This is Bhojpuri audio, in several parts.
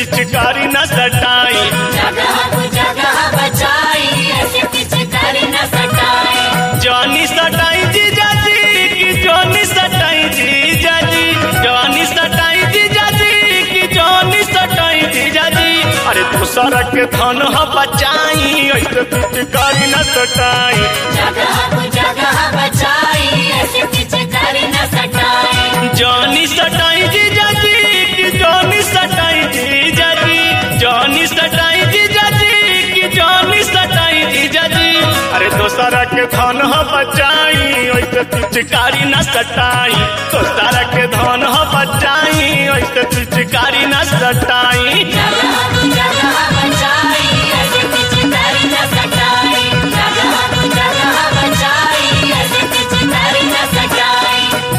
पिचकारी न सटाई। जगह को जगह बचाई, ऐसे पिचकारी न सटाई। जानी सटाई जीजाजी की जानी सटाई जीजाजी, जानी सटाई जीजाजी की जानी सटाई जीजाजी। अरे दूसरा के धन ह बचाई, ऐसे पिचकारी न सटाई। जगह को जगह बचाई, ऐसे पिचकारी न सटाई। जानी सटाई जीजाजी की जानी सटाई जीजाजी, जानी सटाई जीजाजी की जानी सटाई जीजाजी। अरे दोसरा के धन ह बचाई, ऐसे पिचकारी न सटाई। दोसरा के धन ह बचाई, ऐसे पिचकारी न सटाई। जगह को जगह बचाई, ऐसे पिचकारी न सटाई। जगह को जगह बचाई, ऐसे पिचकारी न सटाई।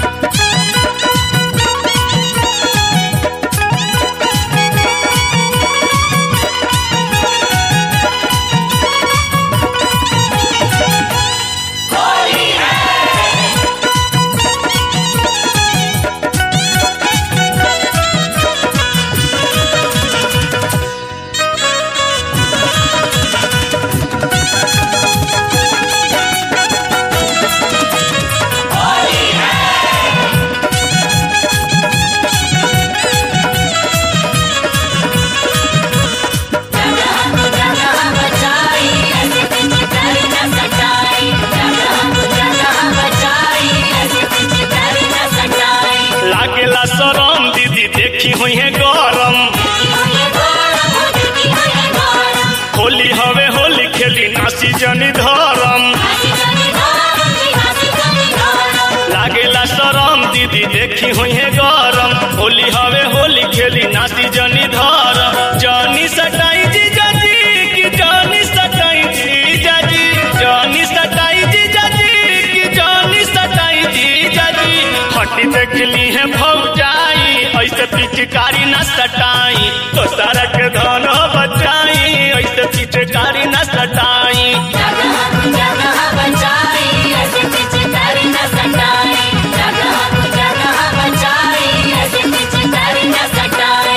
लागेला शरम दीदी देखी हुई है गरम, होली हवे होली खेली नासी जनी धरम। लागेला शरम दीदी देखी हुई है गरम, होली हवे होली खेली नासी जनी धरम। जानी सटाई जीजाजी की जानी सटाई जीजाजी, जानी सटाई जीजाजी की जानी सटाई जीजाजी। हटी देखली है भौजाई, ऐसे पिचकारी न सटाई। तो सारा के धन बचाई, ऐसे पिचकारी न सटाई। जगह को जगह बचाई, ऐसे पिचकारी न सटाई। जगह को जगह बचाई, ऐसे पिचकारी न सटाई।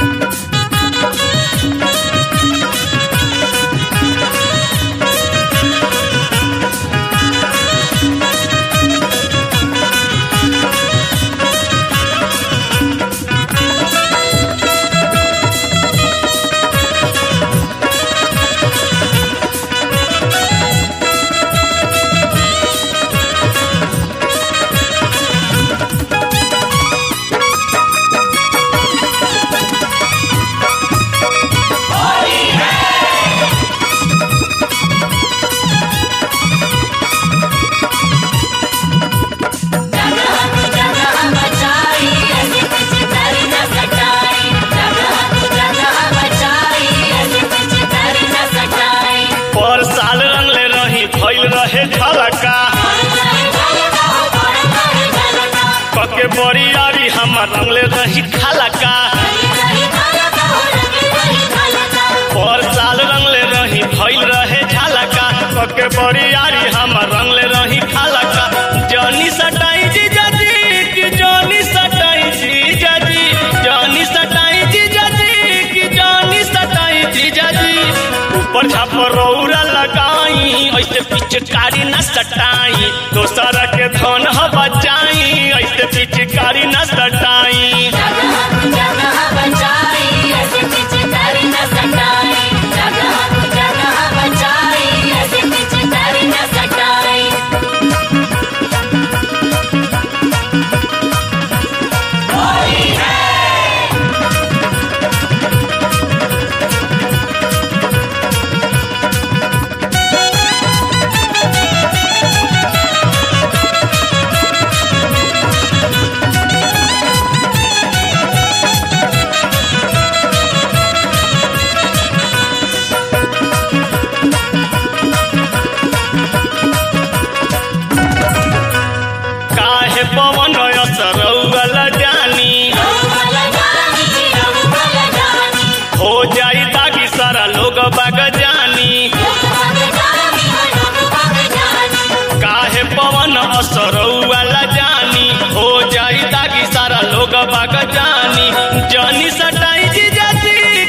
के बोरियारी हमर रंगले रही खालका, पर साल रंगले रही भइल रहे झलका। के बोरियारी हमर रंगले रही खालका। जानी सटाई जीजाजी की जानी सटाई जीजाजी, जानी सटाई जीजाजी की जानी सटाई जीजाजी। ऊपर झापर रौरा लगाई, ऐसे पिचकारी न सटाई। दोसरा के धन ह बचाई, ऐसे पिचकारी न सटाई। जगह को जगह बचाई, ऐसे पिचकारी न सटाई। जगह को जगह बचाई, ऐसे पिचकारी न सटाई। पवन असरौल जानी, हो जाई दागी सारा लोग बाग जानी। काहे पवन असरौल जानी, हो जाई दागी सारा लोग बाग जानी। जानी सटाई जीजाजी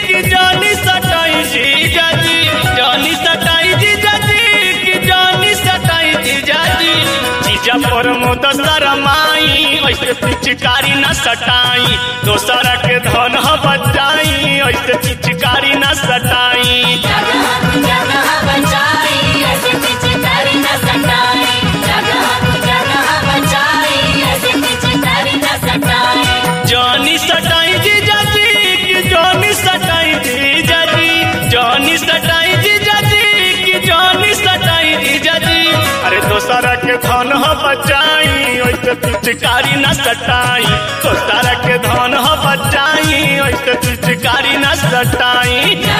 शरमाई ऐसे पिचकारी न सटाई दोसरा के धन बचाई ऐसे पिचकारी न सटाई जगह जगह बचाई ऐसे पिचकारी न सटाई जगह बचाई ऐसे पिचकारी न सटाई जानी सटाई जीजाजी की जानी सटाई जीजाजी जानी सटाई जीजाजी की जानी सटाई जीजाजी अरे दोसरा के धन बचाई ऐसे पिचकारी न सटाई दोसरा के धन बचाई ऐसे पिचकारी न सटाई